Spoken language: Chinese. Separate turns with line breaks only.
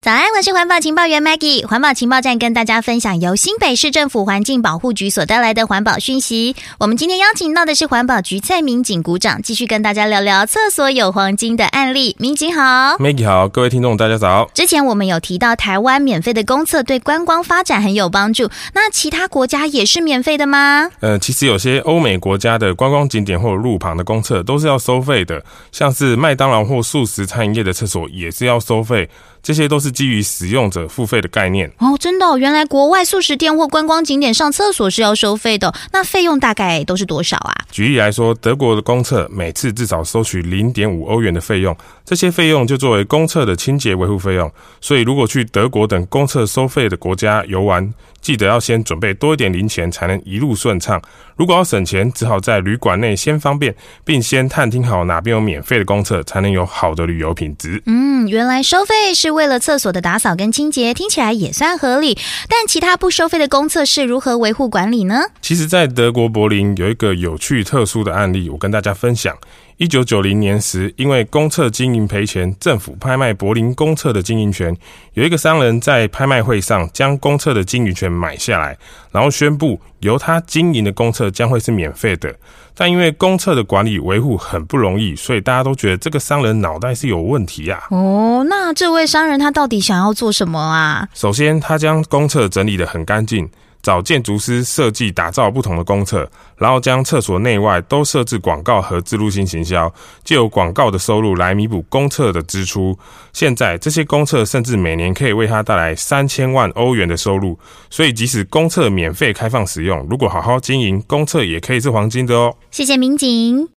早安，我是环保情报员 Maggie。环保情报站跟大家分享由新北市政府环境保护局所带来的环保讯息。我们今天邀请到的是环保局蔡民警股长，继续跟大家聊聊厕所有黄金的案例。民警好。
Maggie 好，各位听众大家早。
之前我们有提到台湾免费的公厕对观光发展很有帮助，那其他国家也是免费的吗？
其实有些欧美国家的观光景点或路旁的公厕都是要收费的，像是麦当劳或素食餐饮业的厕所也是要收费，这些都是基于使用者付费的概念。
哦，真的哦，原来国外素食店或观光景点上厕所是要收费的，那费用大概都是多少啊？
举例来说，德国的公厕每次至少收取 0.5 欧元的费用，这些费用就作为公厕的清洁维护费用。所以如果去德国等公厕收费的国家游玩，记得要先准备多一点零钱，才能一路顺畅。如果要省钱，只好在旅馆内先方便，并先探听好哪边有免费的公厕，才能有好的旅游品质。
原来收费是为了厕所的打扫跟清洁，听起来也算合理。但其他不收费的公厕是如何维护管理呢？
其实在德国柏林有一个有趣特殊的案例，我跟大家分享。1990年时，因为公厕经营赔钱，政府拍卖柏林公厕的经营权。有一个商人在拍卖会上将公厕的经营权买下来，然后宣布由他经营的公厕将会是免费的。但因为公厕的管理维护很不容易，所以大家都觉得这个商人脑袋是有问题啊。
那这位商人他到底想要做什么啊？
首先，他将公厕整理得很干净，找建筑师设计打造不同的公厕，然后将厕所内外都设置广告和置入性行销，藉由广告的收入来弥补公厕的支出。现在这些公厕甚至每年可以为他带来3000万欧元的收入，所以即使公厕免费开放使用，如果好好经营，公厕也可以是黄金的哦。
谢谢民警。